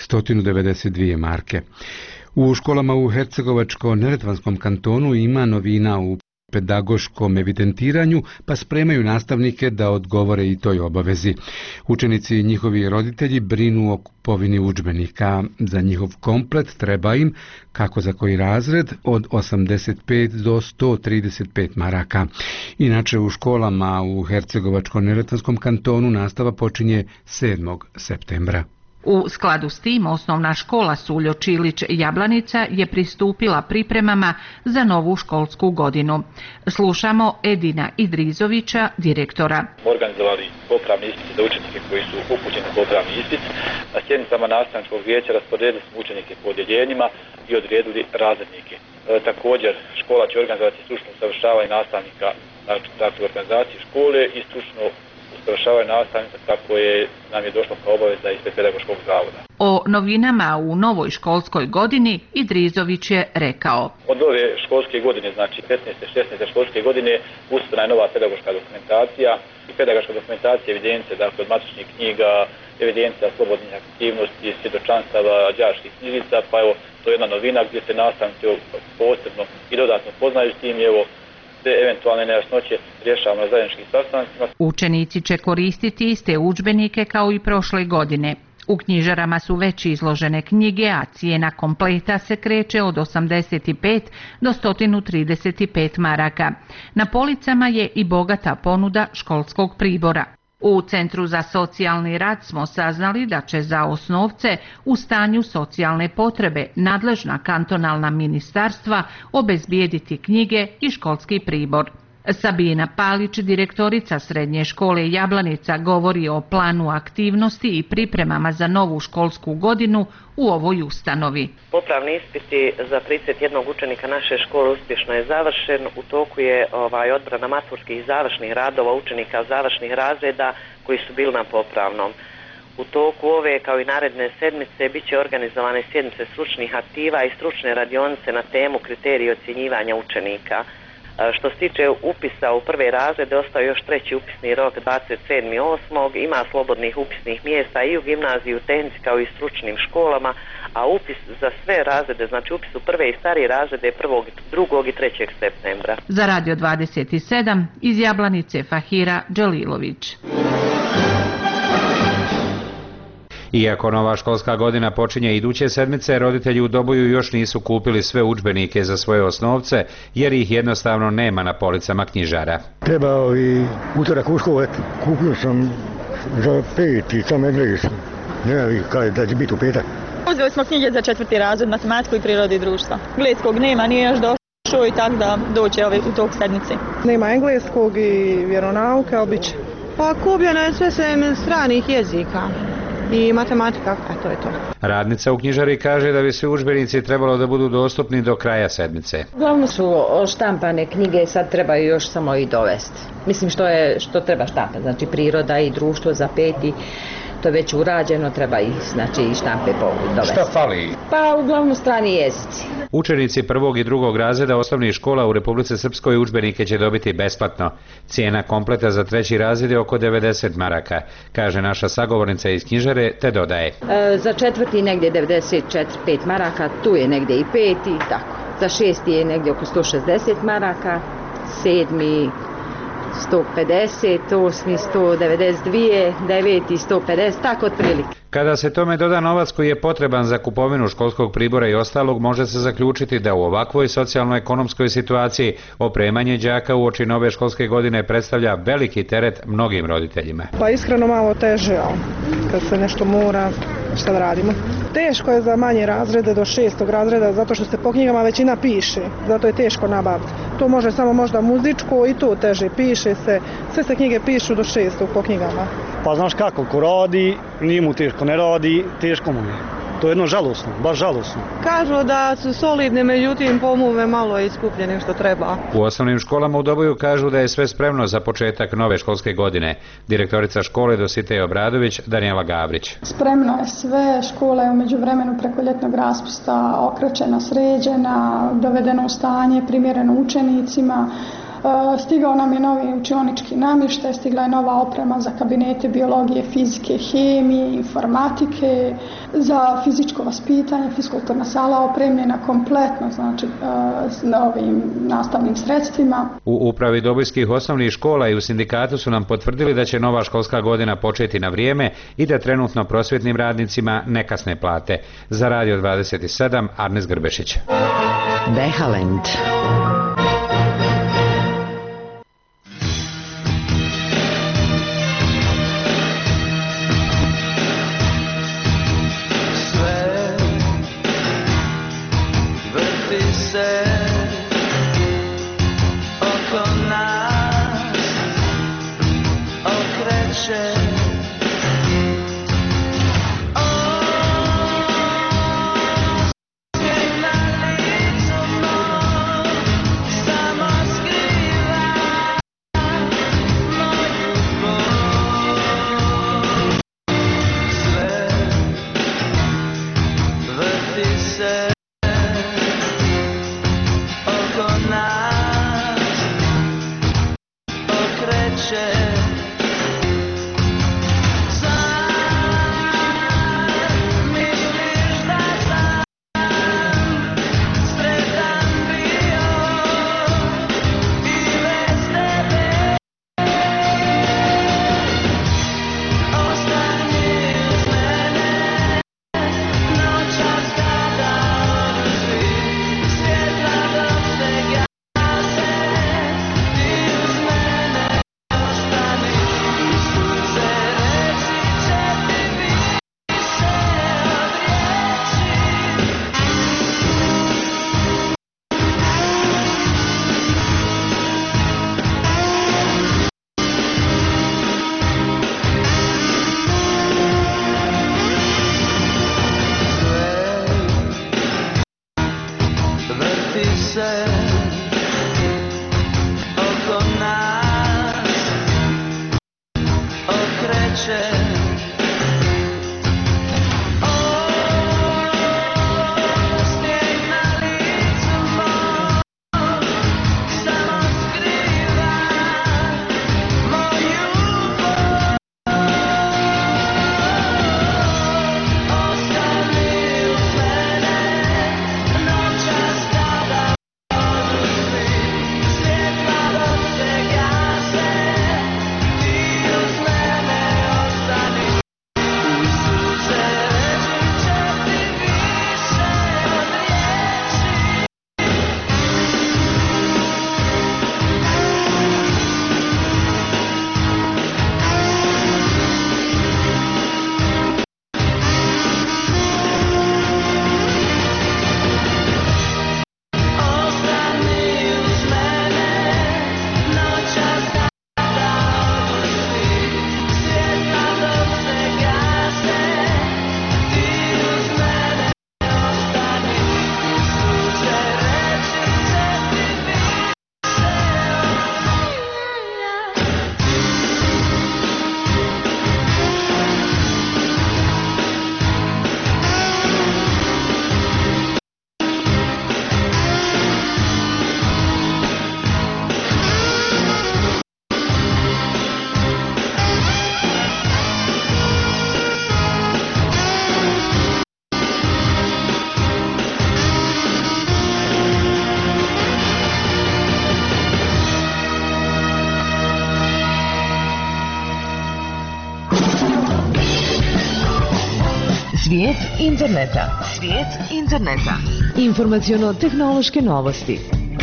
192 marke. U školama u Hercegovačko-neretvanskom kantonu ima novina u pedagoškom evidentiranju, pa spremaju nastavnike da odgovore i toj obavezi. Učenici i njihovi roditelji brinu o kupovini udžbenika. Za njihov komplet treba im, kako za koji razred, od 85 do 135 maraka. Inače, u školama u Hercegovačko-neretvanskom kantonu nastava počinje 7. septembra. U skladu s tim, osnovna škola Suljo Čilić Jablanica je pristupila pripremama za novu školsku godinu. Slušamo Edina Idrizovića, direktora. Organizovali popravni ispit za učenike koji su upućeni na popravni ispit. Na sjednicama nastavničkog vijeća rasporedili smo učenike po odjeljenjima i odredili razrednike. Također, škola će organizovati stručno usavršavanje nastavnika, znači organizaciji škole i stručno usavršavanje nastavnika, tako je nam je došlo kao obaveza ispred pedagoškog zavoda. O novinama u novoj školskoj godini Idrizović je rekao. Od ove školske godine, znači 15. 16. školske godine, usvojena je nova pedagoška dokumentacija i pedagoška dokumentacija evidencije, dakle od matičnih knjiga, evidencija slobodnih aktivnosti, svjedočanstava, đačkih knjižica, pa evo, to je jedna novina gdje se nastavnici posebno i dodatno poznaju s tim, evo, eventualne nejasnoće rješavamo na zajedničkim sastancima. Učenici će koristiti iste udžbenike kao i prošle godine. U knjižarama su već izložene knjige, a cijena kompleta se kreće od 85 do 135 maraka. Na policama je i bogata ponuda školskog pribora. U Centru za socijalni rad smo saznali da će za osnovce u stanju socijalne potrebe nadležna kantonalna ministarstva obezbijediti knjige i školski pribor. Sabina Palić, direktorica Srednje škole Jablanica, govori o planu aktivnosti i pripremama za novu školsku godinu u ovoj ustanovi. Popravni ispiti za 31 učenika naše škole uspješno je završen. U toku je odbrana maturskih završnih radova učenika završnih razreda koji su bili na popravnom. U toku ove kao i naredne sedmice bit će organizovane sjednice stručnih aktiva i stručne radionice na temu kriterije ocjenjivanja učenika. Što se tiče upisa u prve razrede, ostao još treći upisni rok 27.8. Ima slobodnih upisnih mjesta i u gimnaziji, u tehnici kao i stručnim školama, a upis za sve razrede, znači upis u prve i starije razrede 1., 2. i 3. septembra. Za Radio 27 iz Jablanice Fahira Đalilović. Iako nova školska godina počinje iduće sedmice, roditelji u Doboju još nisu kupili sve udžbenike za svoje osnovce, jer ih jednostavno nema na policama knjižara. Trebao i utorak u školu, kupio sam za 5 i sam engleski. Ne, kaj da će biti u petak. Uzeli smo knjige za 4. razred, matematiku i prirodu i društva. Engleskog nema, nije još došao i tako da doće u tog sedmice. Nema engleskog i vjeronauke, običe. Pa kupljeno je sve stranih jezika i matematika, a to je to. Radnica u knjižari kaže da bi svi udžbenici trebalo da budu dostupni do kraja sedmice. Uglavnom su štampane knjige, sad trebaju još samo i dovesti. Mislim što treba štampati, znači priroda i društvo za 5. To je već urađeno, treba i štampe dovesti. Šta fali? Pa uglavnom strani jezici. Učenici 1. i 2. razreda osnovnih škola u Republici Srpskoj udžbenike će dobiti besplatno. Cijena kompleta za 3. razred je oko 90 maraka, kaže naša sagovornica iz knjižare, te dodaje. Za 4. negdje 94-5 maraka, tu je negdje i 5. i tako. Za 6. je negdje oko 160 maraka, 7. 150, 8. 192, 9. 150, tako otprilike. Kada se tome doda novac koji je potreban za kupovinu školskog pribora i ostalog, može se zaključiti da u ovakvoj socijalno-ekonomskoj situaciji opremanje đaka uoči nove školske godine predstavlja veliki teret mnogim roditeljima. Pa iskreno malo teže, ali kad se nešto mora, šta da radimo? Teško je za manje razrede do 6. razreda, zato što se po knjigama većina piše, zato je teško nabaviti. To može samo možda muzičko i to teže piše se, sve se knjige pišu do 6. po knjigama. Pa znaš kako, ko radi, nije mu teško, ne radi, teško mu je. To je jedno žalosno, baš žalosno. Kažu da su solidne, međutim pomuve malo je iskuplje nego što treba. U osnovnim školama u Doboju kažu da je sve spremno za početak nove školske godine. Direktorica škole Dositeja Obradović, Danijela Gavrić. Spremno je sve, škola je u međuvremenu preko ljetnog raspusta okrečena, sređena, dovedena u stanje, primjereno učenicima. Stigao nam je novi učionički namještaj, stigla je nova oprema za kabinete biologije, fizike, hemije, informatike, za fizičko vaspitanje, fiskulturna sala opremljena kompletno, znači s novim nastavnim sredstvima. U upravi dobojskih osnovnih škola i u sindikatu su nam potvrdili da će nova školska godina početi na vrijeme i da trenutno prosvjetnim radnicima ne kasne plate. Za Radio 27, Arnes Grbešić. Behalend. Svijet interneta. Svijet interneta. Informaciono-tehnološke novosti.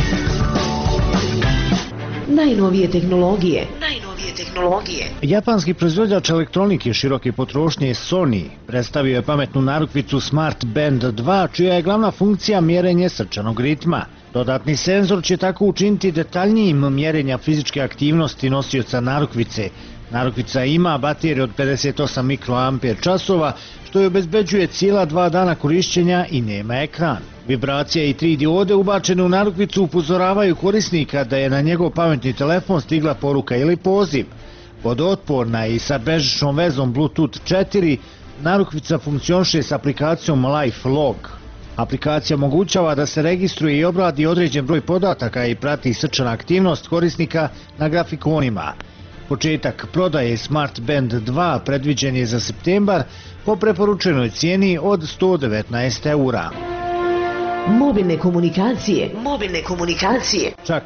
Najnovije tehnologije. Japanski proizvođač elektronike široke potrošnje Sony predstavio je pametnu narukvicu Smart Band 2, čija je glavna funkcija mjerenje srčanog ritma. Dodatni senzor će tako učiniti detaljnijim mjerenja fizičke aktivnosti nosioca narukvice. Narukvica ima bateriju od 58 mikroamper časova, što je obezbeđuje cijela 2 dana korišćenja i nema ekran. Vibracija i 3 diode ubačene u narukvicu upozoravaju korisnika da je na njegov pametni telefon stigla poruka ili poziv. Vodootporna i sa bežičnom vezom Bluetooth 4, narukvica funkcioniše s aplikacijom Life Log. Aplikacija omogućava da se registruje i obradi određen broj podataka i prati srčana aktivnost korisnika na grafikonima. Početak prodaje Smart Band 2 predviđen je za septembar po preporučenoj cijeni od 119 eura. Mobilne komunikacije. Čak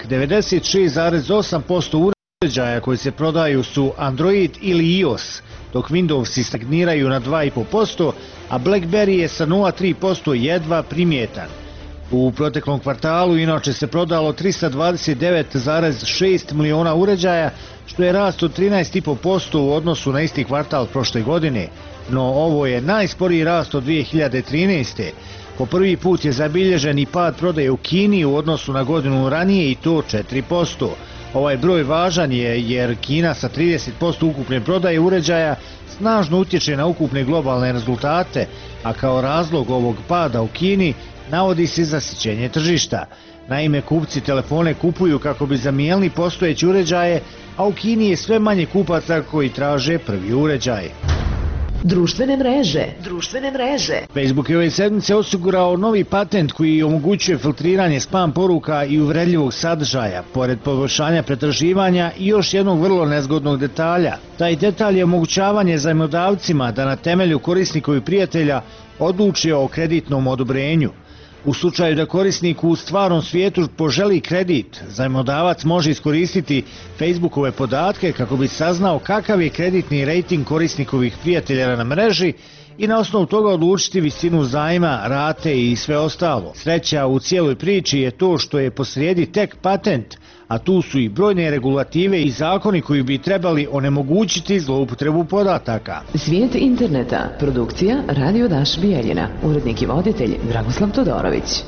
96,8% uređaja koji se prodaju su Android ili iOS, dok Windowsi stagniraju na 2,5%, a BlackBerry je sa 0,3% jedva primjetan. U proteklom kvartalu inače se prodalo 329,6 miliona uređaja, što je rast od 13,5% u odnosu na isti kvartal prošle godine, no ovo je najsporiji rast od 2013. Po prvi put je zabilježen i pad prodaje u Kini u odnosu na godinu ranije i to 4%. Ovaj broj važan je jer Kina sa 30% ukupne prodaje uređaja snažno utječe na ukupne globalne rezultate, a kao razlog ovog pada u Kini navodi se zasićenje tržišta. Naime, kupci telefone kupuju kako bi zamijenili postojeće uređaje, a u Kini je sve manje kupaca koji traže prvi uređaj. Društvene mreže. Facebook je ove sedmice osigurao novi patent koji omogućuje filtriranje spam poruka i uvredljivog sadržaja, pored poboljšanja pretraživanja i još jednog vrlo nezgodnog detalja. Taj detalj je omogućavanje zajmodavcima da na temelju korisnikovih prijatelja odluče o kreditnom odobrenju. U slučaju da korisnik u stvarnom svijetu poželi kredit, zajmodavac može iskoristiti Facebookove podatke kako bi saznao kakav je kreditni rejting korisnikovih prijatelja na mreži i na osnovu toga odlučiti visinu zajma, rate i sve ostalo. Sreća u cijeloj priči je to što je posrijedi tek patent, a tu su i brojne regulative i zakoni koji bi trebali onemogućiti zloupotrebu podataka. Svijet interneta. Produkcija Radio Daš Bijeljina. Urednik i voditelj Dragoslav Todorović.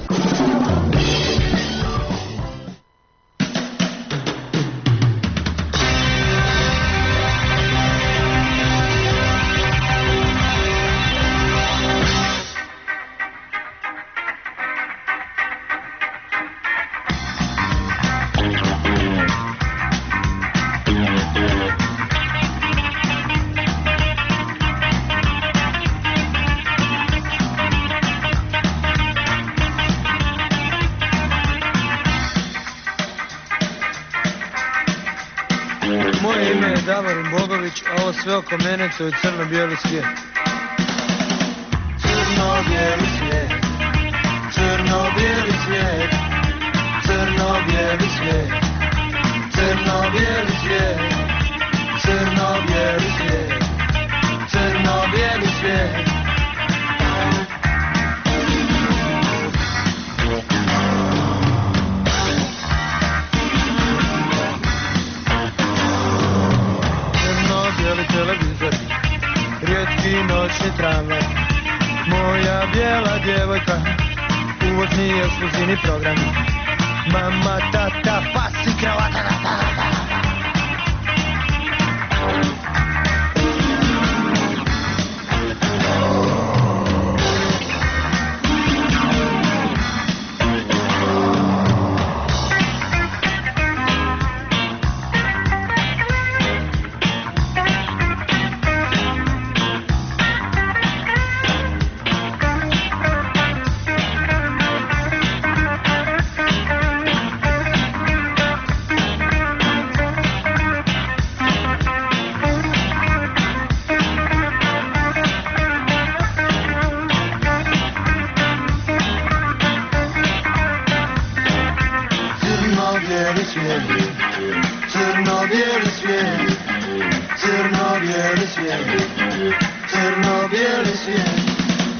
Moje ime je Davorin Bogović, a ovo sve oko mene to je crno-bijeli svijet. Crno-bijeli svijet, crno-bijeli svijet, crno-bijeli svijet, crno-bijeli svijet, crno-bijeli svijet, crno-bijeli svijet. Televizor, rijetki noćni tramvaj, moja bijela djevojka, uvozni ekskluzivni program, mama, tata, pas i kravata, crno-bijeli svijet, crno-bijeli svijet, crno-bijeli svijet,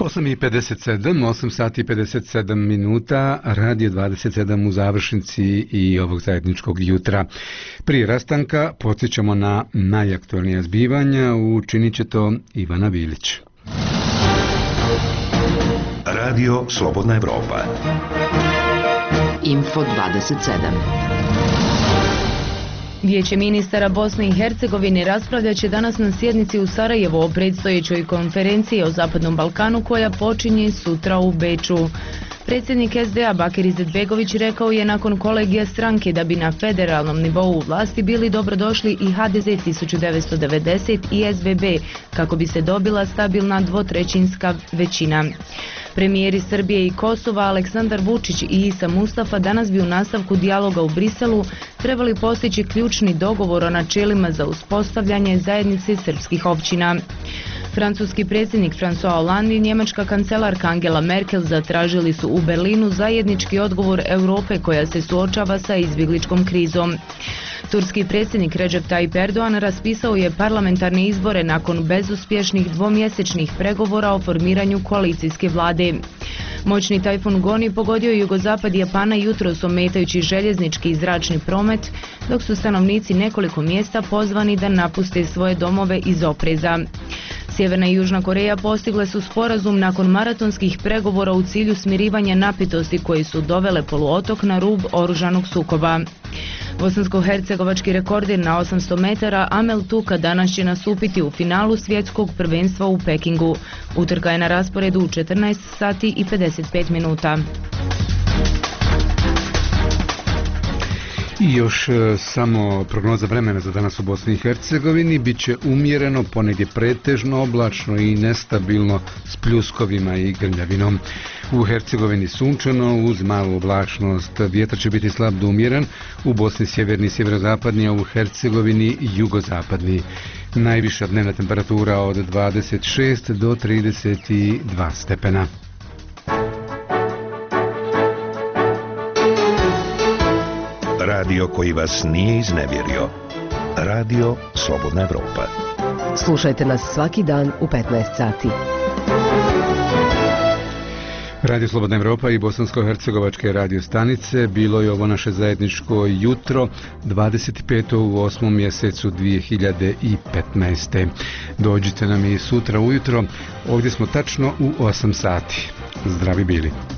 8:57, 8 sati i 57 minuta, Radio 27 u završnici i ovog zajedničkog jutra. Prije rastanka podsjećamo na najaktualnija zbivanja, učinit će to Ivana Bilić. Radio Slobodna Evropa. Info 27. Vijeće ministara Bosne i Hercegovine raspravljat će danas na sjednici u Sarajevu o predstojećoj konferenciji o Zapadnom Balkanu koja počinje sutra u Beču. Predsjednik SDA Bakir Izetbegović rekao je nakon kolegija stranke da bi na federalnom nivou vlasti bili dobrodošli i HDZ 1990 i SBB kako bi se dobila stabilna dvotrećinska većina. Premijeri Srbije i Kosova Aleksandar Vučić i Isa Mustafa danas bi u nastavku dijaloga u Briselu trebali postići ključni dogovor o načelima za uspostavljanje zajednice srpskih općina. Francuski predsjednik François Hollande i njemačka kancelarka Angela Merkel zatražili su u Berlinu zajednički odgovor Europe koja se suočava sa izbjegličkom krizom. Turski predsjednik Recep Tayyip Erdogan raspisao je parlamentarne izbore nakon bezuspješnih dvomjesečnih pregovora o formiranju koalicijske vlade. Moćni tajfun Goni pogodio je jugozapad Japana jutros ometajući željeznički i zračni promet, dok su stanovnici nekoliko mjesta pozvani da napuste svoje domove iz opreza. Sjeverna i Južna Koreja postigle su sporazum nakon maratonskih pregovora u cilju smirivanja napetosti koji su dovele poluotok na rub oružanog sukoba. Bosansko-hercegovački rekorder na 800 metara Amel Tuka danas će nastupiti u finalu svjetskog prvenstva u Pekingu. Utrka je na rasporedu u 14 sati i 55 minuta. I još samo prognoza vremena za danas u Bosni i Hercegovini. Biće umjereno, ponegdje pretežno oblačno i nestabilno s pljuskovima i grmljavinom. U Hercegovini sunčano uz malu oblačnost. Vjetar će biti slab do umjeren, u Bosni sjeverni i sjeverozapadni, a u Hercegovini jugozapadni. Najviša dnevna temperatura od 26 do 32 stepena. Radio koji vas nije iznevjerio. Radio Slobodna Evropa. Slušajte nas svaki dan u 15 sati. Radio Slobodna Evropa i bosansko-hercegovačke radio stanice. Bilo je ovo naše zajedničko jutro 25. u 8. mjesecu 2015. Dođite nam i sutra ujutro. Ovdje smo tačno u 8 sati. Zdravi bili.